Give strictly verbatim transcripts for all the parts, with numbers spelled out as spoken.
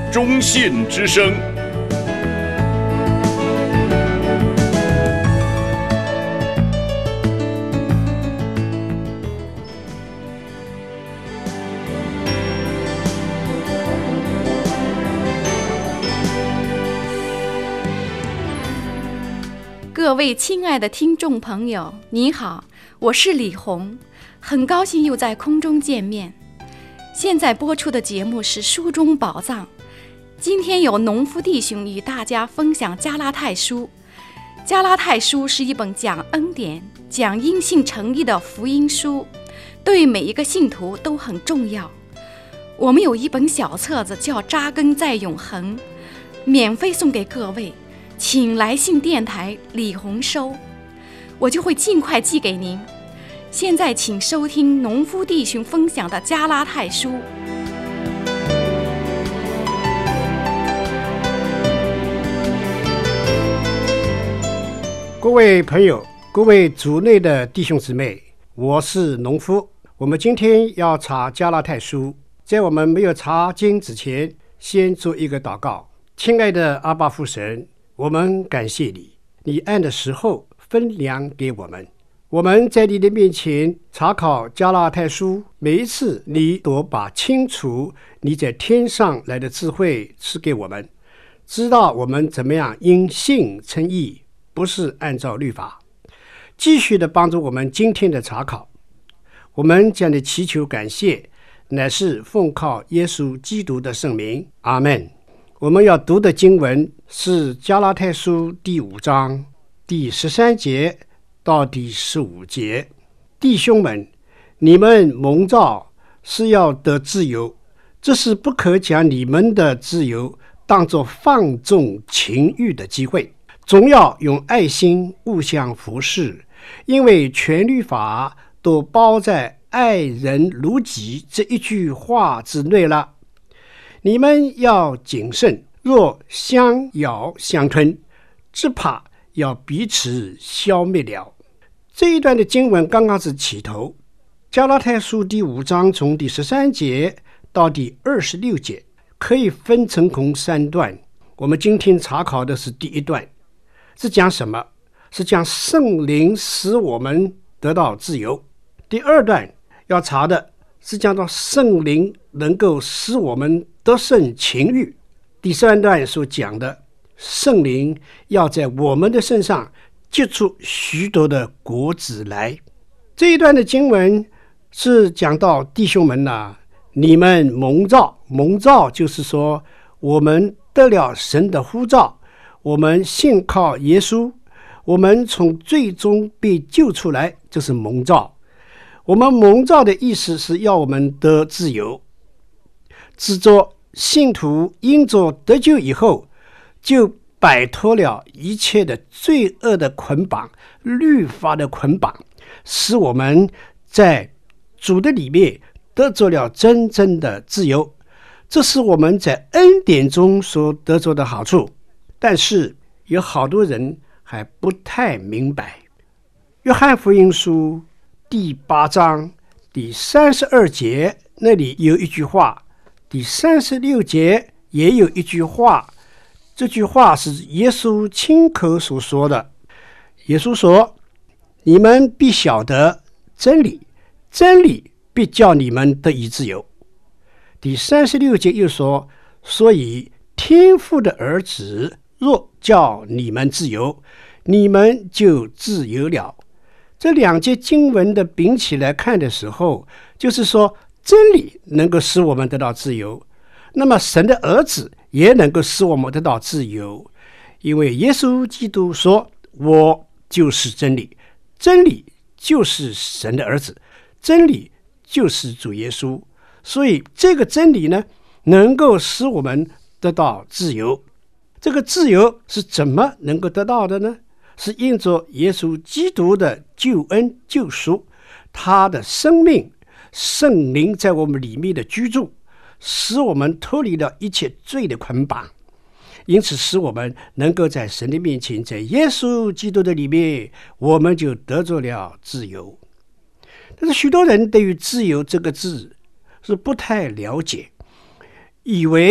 中信之声。 各位亲爱的听众朋友，你好，我是李红，很高兴又在空中见面。现在播出的节目是书中宝藏，今天有农夫弟兄与大家分享加拉太书。加拉太书是一本讲恩典、讲因信诚意的福音书，对每一个信徒都很重要。我们有一本小册子叫《扎根在永恒》，免费送给各位，请来信电台李红收，我就会尽快寄给您。现在请收听农夫弟兄分享的加拉太书。 各位朋友，各位主内的弟兄姊妹，我是农夫。我们今天要查加拉太书，在我们没有查经之前，先做一个祷告。亲爱的阿爸父神，我们感谢你，你按的时候分粮给我们。我们在你的面前查考加拉太书，每一次你都把清楚你在天上来的智慧赐给我们，知道我们怎么样因信称义，不是按照律法。继续的帮助我们今天的查考，我们将你祈求感谢，乃是奉靠耶稣基督的圣名，阿们。我们要读的经文是加拉太书第五章第十三节到第十五节。弟兄们，你们蒙召是要得自由，这是不可将你们的自由当作放纵情欲的机会，总要用爱心互相服侍，因为全律法都包在爱人如己这一句话之内了。你们要谨慎，若相咬相吞，只怕要彼此消灭了。这一段的经文刚刚是起头，加拉太书第五章从第十三节到第二十六节，可以分成空三段。我们今天查考的是第一段，是讲什么？是讲圣灵使我们得到自由。第二段要查的是讲到圣灵能够使我们得胜情欲。第三段所讲的圣灵要在我们的身上结出许多的果子来。这一段的经文是讲到弟兄们啊，你们蒙召，蒙召就是说我们得了神的呼召，我们信靠耶稣，我们从罪中被救出来，就是蒙召。我们蒙召的意思是要我们得自由，制作信徒因着得救以后，就摆脱了一切的罪恶的捆绑、律法的捆绑，使我们在主的里面得着了真正的自由。这是我们在恩典中所得着的好处，但是有好多人还不太明白。约翰福音书第八章第三十二节那里有一句话，第三十六节也有一句话，这句话是耶稣亲口所说的。耶稣说，你们必晓得真理，真理必叫你们得以自由。第三十六节又说，所以天父的儿子若叫你们自由，你们就自由了。这两节经文的并起来看的时候，就是说真理能够使我们得到自由，那么神的儿子也能够使我们得到自由。因为耶稣基督说，我就是真理，真理就是神的儿子，真理就是主耶稣。所以这个真理呢，能够使我们得到自由。这个自由是怎么能够得到的呢？是因着耶稣基督的救恩救赎，他的生命圣灵在我们里面的居住，使我们脱离了一切罪的捆绑，因此使我们能够在神的面前，在耶稣基督的里面，我们就得着了自由。但是许多人对于自由这个字是不太了解，以为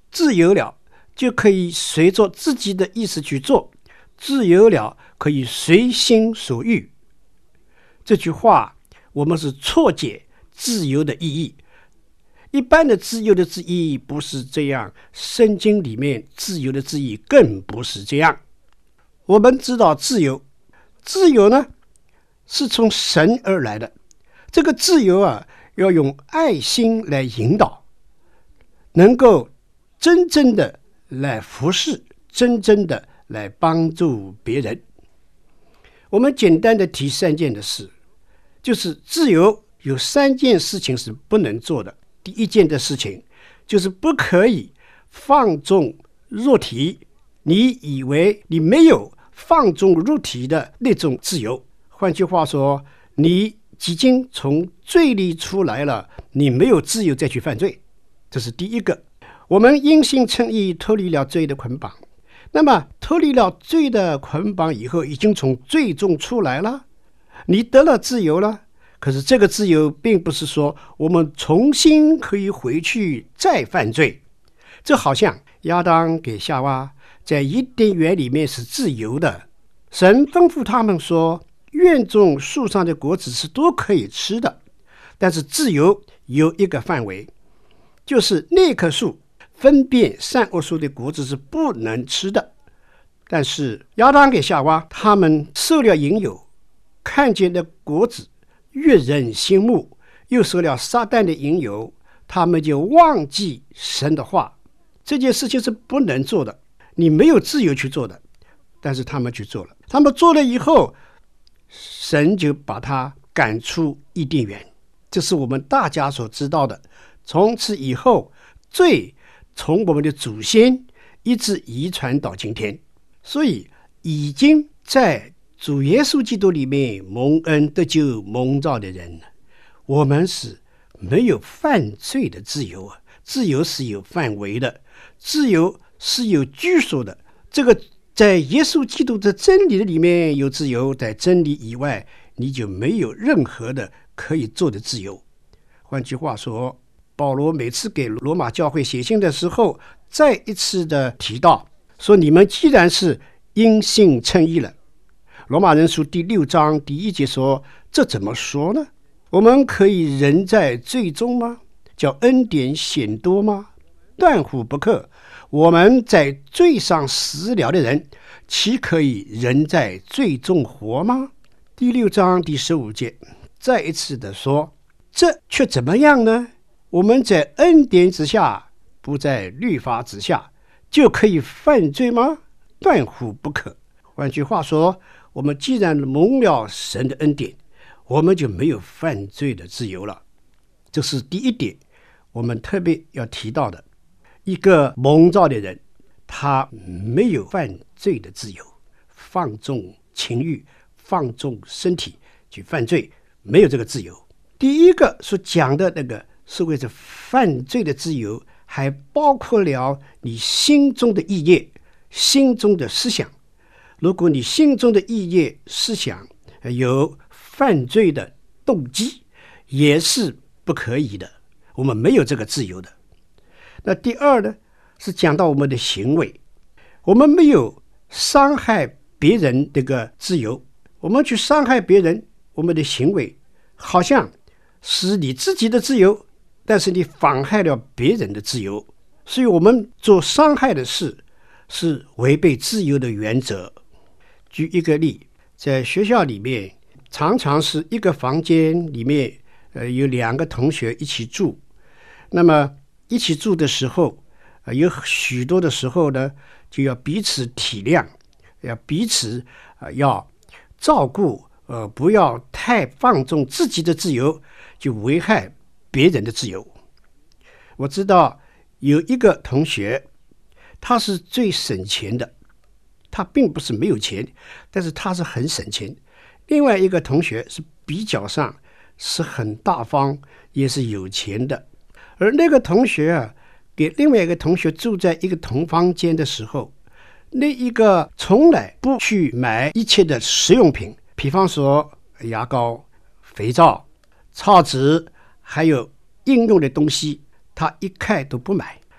自由了就可以随着自己的意思去做，自由了可以随心所欲。这句话我们是错解自由的意义。一般的自由的字义不是这样，圣经里面自由的字义更不是这样。我们知道自由，自由呢是从神而来的，这个自由啊要用爱心来引导，能够真正的来服侍，真正的来帮助别人。我们简单的提三件的事，就是自由有三件事情是不能做的。第一件的事情就是不可以放纵肉体，你以为你没有放纵肉体的那种自由。换句话说，你已经从罪里出来了，你没有自由再去犯罪，这是第一个。我们因信称义，脱离了罪的捆绑。那么脱离了罪的捆绑以后，已经从罪中出来了，你得了自由了。可是这个自由并不是说我们重新可以回去再犯罪。这好像亚当给夏娃在伊甸园里面是自由的，神吩咐他们说，园中树上的果子是都可以吃的，但是自由有一个范围，就是那棵树分辨善恶树的果子是不能吃的。但是亚当给夏娃他们受了引诱，看见的果子悦人心目，又受了撒旦的引诱，他们就忘记神的话。这件事情是不能做的，你没有自由去做的，但是他们去做了。他们做了以后，神就把他赶出伊甸园。这是我们大家所知道的。从此以后，罪从我们的祖先一直遗传到今天。所以已经在主耶稣基督里面蒙恩得救蒙召的人，我们是没有犯罪的自由啊！自由是有范围的，自由是有拘束的。这个在耶稣基督的真理的里面有自由，在真理以外你就没有任何的可以做的自由。换句话说，保罗每次给罗马教会写信的时候，再一次的提到说，你们既然是因信称义了。罗马人书第六章第一节说，这怎么说呢？我们可以仍在罪中吗？叫恩典显多吗？断乎不可。我们在罪上死了的人，岂可以仍在罪中活吗？第六章第十五节再一次的说，这却怎么样呢？我们在恩典之下，不在律法之下，就可以犯罪吗？断乎不可。换句话说，我们既然蒙了神的恩典，我们就没有犯罪的自由了。这是第一点我们特别要提到的。一个蒙召的人，他没有犯罪的自由，放纵情欲，放纵身体去犯罪，没有这个自由。第一个所讲的那个所谓的犯罪的自由，还包括了你心中的意念，心中的思想。如果你心中的意念思想有犯罪的动机，也是不可以的，我们没有这个自由的。那第二呢，是讲到我们的行为，我们没有伤害别人这个自由。我们去伤害别人，我们的行为好像是你自己的自由，但是你妨害了别人的自由。所以我们做伤害的事是违背自由的原则。举一个例，在学校里面常常是一个房间里面呃，有两个同学一起住。那么一起住的时候、呃、有许多的时候呢，就要彼此体谅，要彼此、呃、要照顾，呃，不要太放纵自己的自由，就危害别人的自由。我知道有一个同学，他是最省钱的，他并不是没有钱，但是他是很省钱。另外一个同学是比较上是很大方，也是有钱的。而那个同学啊，给另外一个同学住在一个同房间的时候，那一个从来不去买一切的实用品，比方说牙膏、肥皂、草纸，还有应用的东西，他一概都不买。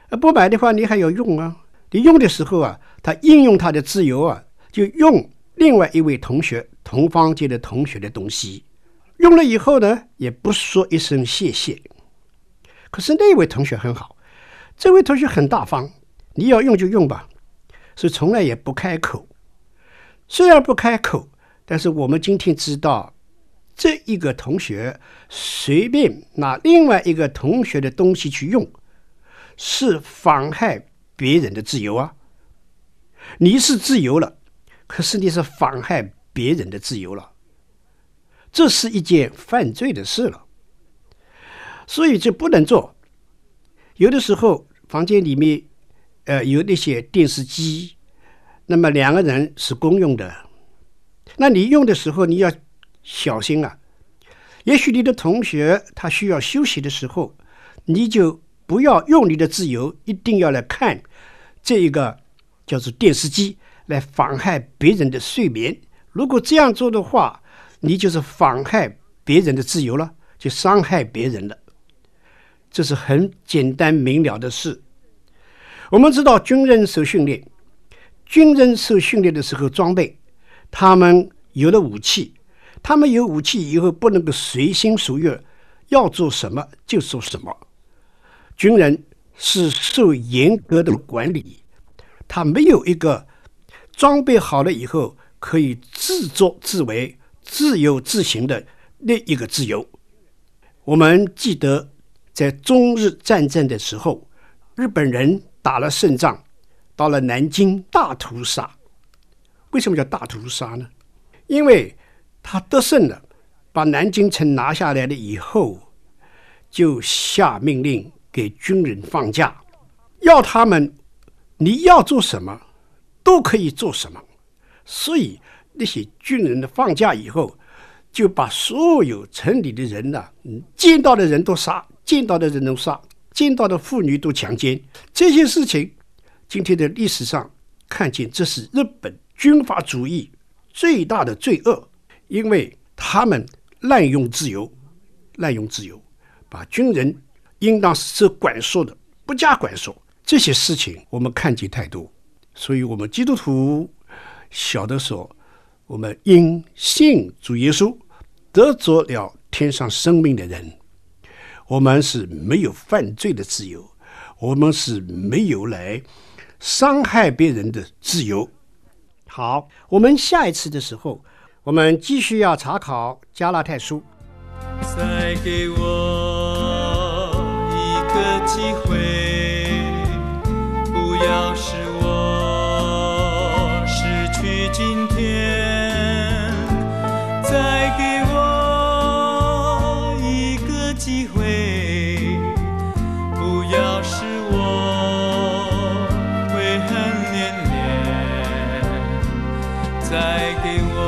不买的话你还要用啊，你用的时候啊，他应用他的自由啊，就用另外一位同学同房间的同学的东西，用了以后呢，也不说一声谢谢。可是那位同学很好，这位同学很大方，你要用就用吧，所以从来也不开口。虽然不开口，但是我们今天知道，这一个同学随便拿另外一个同学的东西去用，是妨害别人的自由啊。你是自由了，可是你是妨害别人的自由了，这是一件犯罪的事了，所以这不能做。有的时候房间里面呃有那些电视机，那么两个人是公用的，那你用的时候你要小心啊。也许你的同学他需要休息的时候，你就不要用你的自由，一定要来看这一个叫做电视机，来妨害别人的睡眠。如果这样做的话，你就是妨害别人的自由了，就伤害别人了。这是很简单明了的事。我们知道军人受训练，军人受训练的时候装备，他们有了武器，他们有武器以后不能够随心所欲，要做什么就做什么。军人是受严格的管理，他没有一个装备好了以后可以自作自为、自由自行的那一个自由。我们记得在中日战争的时候，日本人打了胜仗，到了南京大屠杀。为什么叫大屠杀呢？因为他得胜了，把南京城拿下来了以后，就下命令给军人放假，要他们你要做什么都可以做什么。所以那些军人的放假以后，就把所有城里的人呢、啊，见到的人都杀，见到的人都杀，见到的妇女都强奸。这些事情今天的历史上看见，这是日本军阀主义最大的罪恶，因为他们滥用自由，滥用自由，把军人应当是管束的不加管束。这些事情我们看见太多，所以我们基督徒晓得说，我们因信主耶稣得着了天上生命的人，我们是没有犯罪的自由，我们是没有来伤害别人的自由。好，我们下一次的时候，我们继续要查考加拉太书。 再给我一个机会，不要使我失去今天。再给我一个机会，不要使我悔恨连连。再给我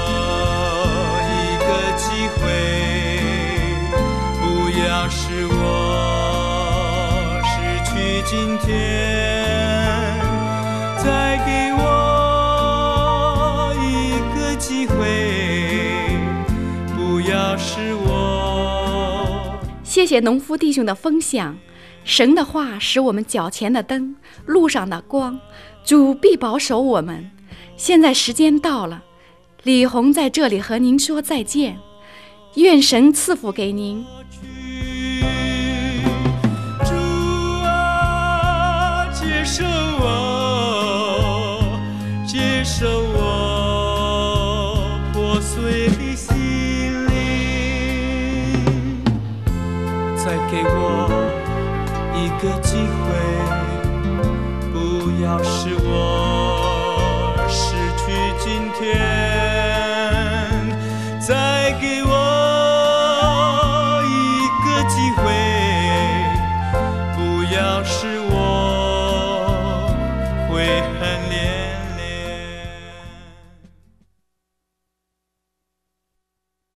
一个机会，不要使我失去今天。再给我一个机会，不要使我。 谢谢农夫弟兄的分享。神的话使我们脚前的灯，路上的光，主必保守我们。现在时间到了，李红在这里和您说再见，愿神赐福给您。 主啊，接受我，接受我破碎的心灵，再给我一个机会，不要使我